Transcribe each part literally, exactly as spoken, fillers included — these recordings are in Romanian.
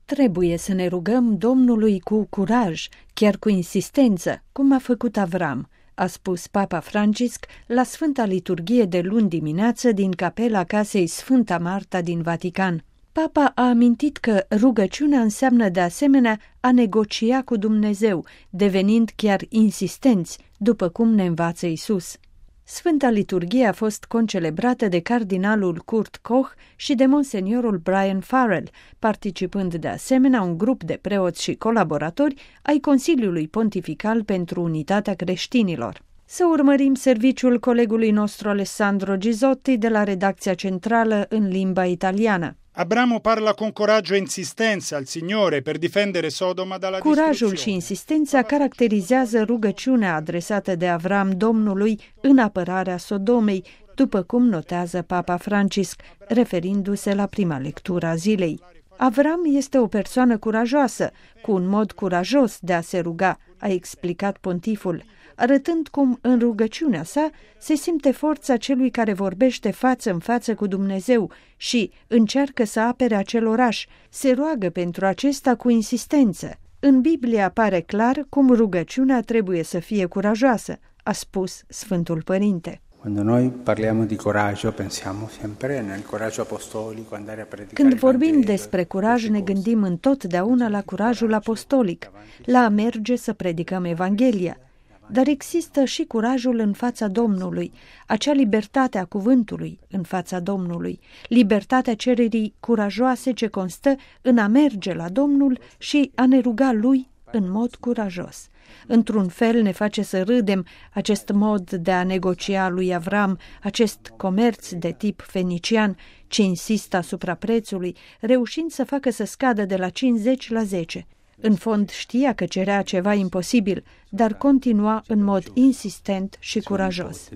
Trebuie să ne rugăm Domnului cu curaj, chiar cu insistență, cum a făcut Avram, a spus Papa Francisc la Sfânta Liturghie de luni dimineață din capela casei Sfânta Marta din Vatican. Papa a amintit că rugăciunea înseamnă de asemenea a negocia cu Dumnezeu, devenind chiar insistenți, după cum ne învață Isus. Sfânta Liturghie a fost concelebrată de cardinalul Kurt Koch și de monseniorul Brian Farrell, participând de asemenea un grup de preoți și colaboratori ai Consiliului Pontifical pentru Unitatea Creștinilor. Să urmărim serviciul colegului nostru Alessandro Gisotti de la redacția centrală în limba italiană. Abramo parla con coraggio e insistenza al Signore per difendere Sodoma dalla distruzione. Curajul și insistența caracterizează rugăciunea adresată de Avram Domnului în apărarea Sodomei, după cum notează Papa Francisc, referindu-se la prima lectură a zilei. Avram este o persoană curajoasă, cu un mod curajos de a se ruga, a explicat pontiful, arătând cum în rugăciunea sa se simte forța celui care vorbește față în față cu Dumnezeu și încearcă să apere acel oraș, se roagă pentru acesta cu insistență. În Biblie apare clar cum rugăciunea trebuie să fie curajoasă, a spus Sfântul Părinte. Quando noi parliamo di coraggio, pensiamo sempre nel coraggio apostolico, andare a predicare. Când vorbim despre curaj, ne gândim întotdeauna la curajul apostolic, la a merge să predicăm Evanghelia. Dar există și curajul în fața Domnului, acea libertate a cuvântului în fața Domnului, libertatea cererii curajoase ce constă în a merge la Domnul și a ne ruga Lui în mod curajos. Într-un fel ne face să râdem acest mod de a negocia lui Avram, acest comerț de tip fenician ce insistă asupra prețului, reușind să facă să scadă de la cincizeci la zece. În fond știa că cerea ceva imposibil, dar continua în mod insistent și curajos.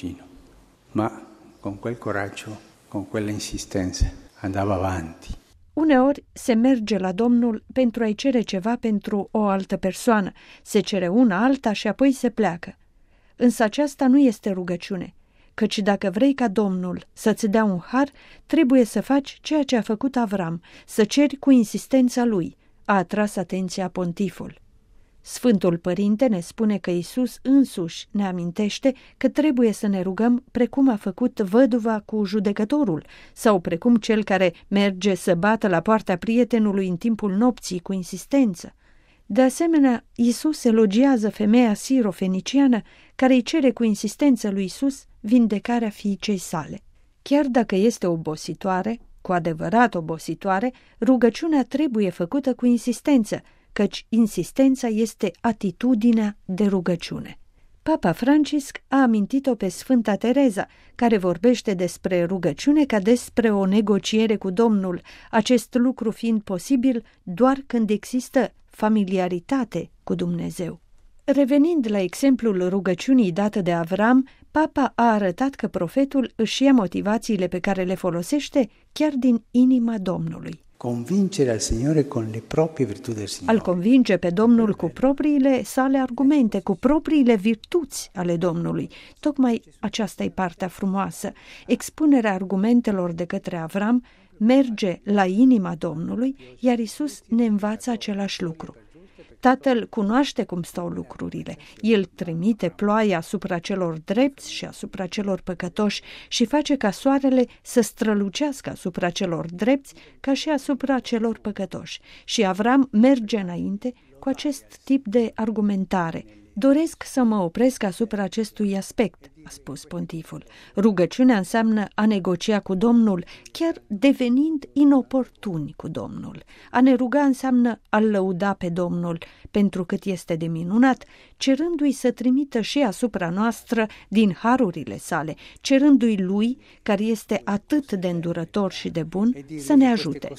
Ma con quel coraggio, con quella insistenza, andava avanti. Uneori se merge la Domnul pentru a-i cere ceva pentru o altă persoană, se cere una alta și apoi se pleacă. Însă aceasta nu este rugăciune, căci dacă vrei ca Domnul să-ți dea un har, trebuie să faci ceea ce a făcut Avram, să ceri cu insistența lui, a atras atenția pontiful. Sfântul Părinte ne spune că Iisus însuși ne amintește că trebuie să ne rugăm precum a făcut văduva cu judecătorul sau precum cel care merge să bată la poarta prietenului în timpul nopții cu insistență. De asemenea, Iisus elogiază femeia siro-feniciană care îi cere cu insistență lui Iisus vindecarea fiicei sale. Chiar dacă este obositoare, cu adevărat obositoare, rugăciunea trebuie făcută cu insistență, căci insistența este atitudinea de rugăciune. Papa Francisc a amintit-o pe Sfânta Tereza, care vorbește despre rugăciune ca despre o negociere cu Domnul, acest lucru fiind posibil doar când există familiaritate cu Dumnezeu. Revenind la exemplul rugăciunii dată de Avram, Papa a arătat că profetul își ia motivațiile pe care le folosește chiar din inima Domnului. Convincere al Signore con le proprie virtù del Signore. Al convinge pe Domnul cu propriile sale argumente, cu propriile virtuți ale Domnului. Tocmai aceasta e partea frumoasă. Expunerea argumentelor de către Avram merge la inima Domnului, iar Iisus ne învață același lucru. Tatăl cunoaște cum stau lucrurile. El trimite ploaia asupra celor drepți și asupra celor păcătoși și face ca soarele să strălucească asupra celor drepți ca și asupra celor păcătoși. Și Avram merge înainte cu acest tip de argumentare. Doresc să mă opresc asupra acestui aspect, a spus pontiful. Rugăciunea înseamnă a negocia cu Domnul, chiar devenind inoportuni cu Domnul. A ne ruga înseamnă a-L lăuda pe Domnul, pentru cât este de minunat, cerându-i să trimită și asupra noastră din harurile sale, cerându-i Lui, care este atât de îndurător și de bun, să ne ajute.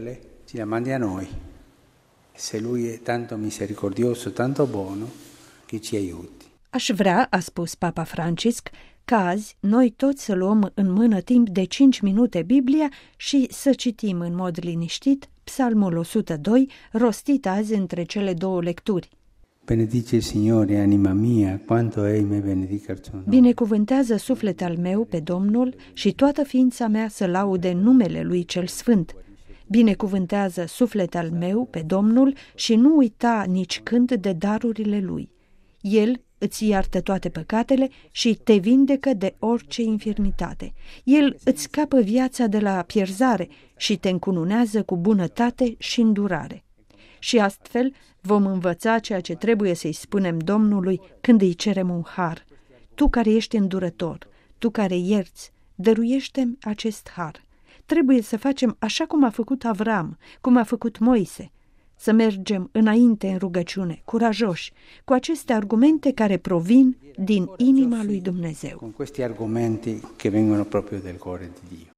Se Lui e tanto misericordioso, tanto buono, che ci aiuti. Aș vrea, a spus Papa Francisc, ca azi noi toți să luăm în mână timp de cinci minute Biblia și să citim în mod liniștit Psalmul o sută doi, rostit azi între cele două lecturi. Benedice il Signore, anima mia, quanto ei me benedica il suo nome. Binecuvântează suflet al meu pe Domnul și toată ființa mea să laude numele Lui cel Sfânt. Binecuvântează, suflete al meu, pe Domnul și nu uita nici când de darurile Lui. El îți iartă toate păcatele și te vindecă de orice infirmitate. El îți scapă viața de la pierzare și te încununează cu bunătate și îndurare. Și astfel vom învăța ceea ce trebuie să-i spunem Domnului când îi cerem un har. Tu care ești îndurător, tu care ierți, dăruiește-mi acest har. Trebuie să facem așa cum a făcut Avram, cum a făcut Moise, să mergem înainte în rugăciune, curajoși, cu aceste argumente care provin din inima lui Dumnezeu. Con questi argomenti che vengono proprio del cuore di Dio.